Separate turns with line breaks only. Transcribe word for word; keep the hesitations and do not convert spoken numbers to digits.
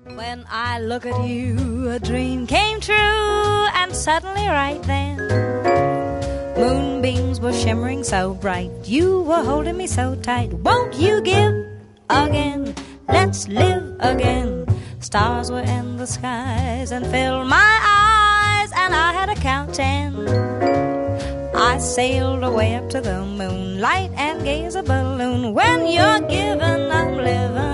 When I look at you, a dream came true, and suddenly right then, moonbeams were shimmering so bright, you were holding me so tight. Won't you give again? Let's live again. Stars were in the skies and filled my eyes, and I had to count ten. I sailed away up to the moonlight and gazed a balloon. When you're giving, I'm living.